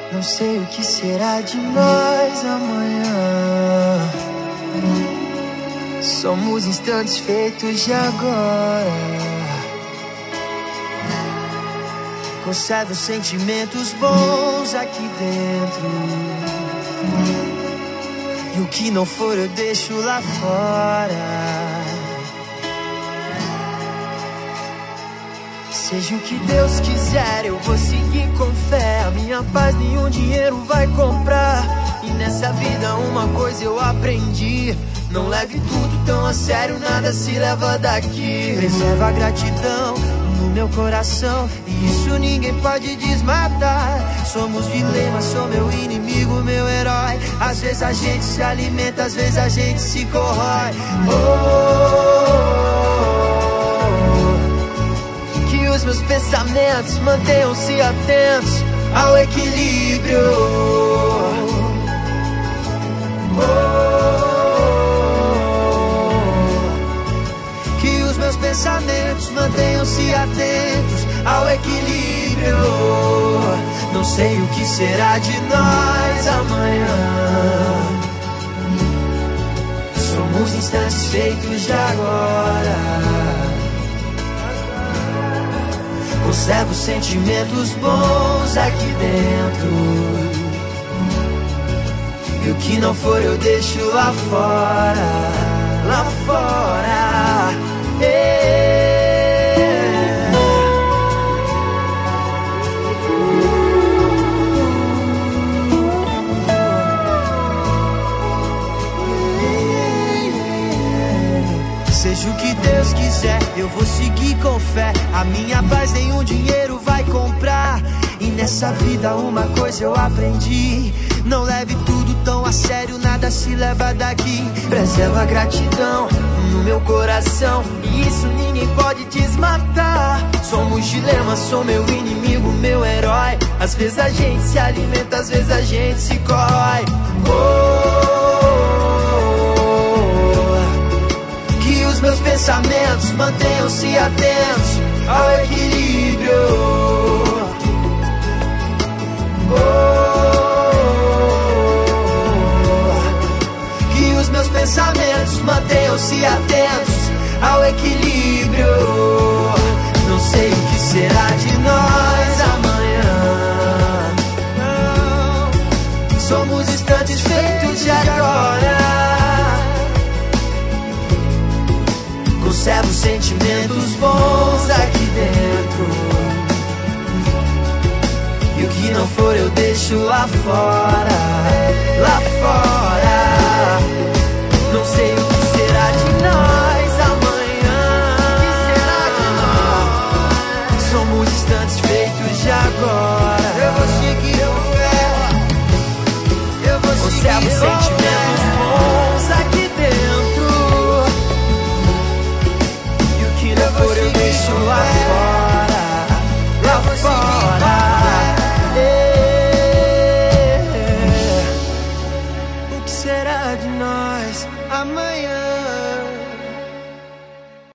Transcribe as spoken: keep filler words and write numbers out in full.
Não sei o que será de nós amanhã. Somos instantes feitos de agora. Conservo sentimentos bons aqui dentro. E o que não for eu deixo lá fora. Seja o que Deus quiser, eu vou seguir com fé. A minha paz nenhum dinheiro vai comprar. E nessa vida uma coisa eu aprendi: não leve tudo tão a sério, nada se leva daqui. Preserva a gratidão no meu coração, e isso ninguém pode desmatar. Somos dilema, sou meu inimigo, meu herói. Às vezes a gente se alimenta, às vezes a gente se corrói. Oh, os meus pensamentos mantenham-se atentos ao equilíbrio. Oh, que os meus pensamentos mantenham-se atentos ao equilíbrio. Não sei o que será de nós amanhã. Somos instantes feitos de agora. Conservo sentimentos bons aqui dentro. E o que não for eu deixo lá fora. Lá fora. Yeah. Seja o que Deus quiser, eu vou seguir com fé. A minha paz nenhum dinheiro vai comprar. E nessa vida uma coisa eu aprendi: não leve tudo tão a sério, nada se leva daqui. Preserva a gratidão no meu coração, e isso ninguém pode desmatar. Somos dilemas, sou meu inimigo, meu herói. Às vezes a gente se alimenta, às vezes a gente se corrói. Oh, que os meus pensamentos mantenham-se atentos ao equilíbrio. Oh, que os meus pensamentos mantenham-se atentos ao equilíbrio. Não sei o que será de nós amanhã. Não. Somos instantes feitos de agora. Conservo sentimentos bons aqui dentro. E o que não for eu deixo lá fora. Lá fora. Não sei o que será de nós amanhã. O que será de nós? Somos instantes feitos de agora. Eu vou seguir com fé. Eu vou seguir. Conservo sentimentos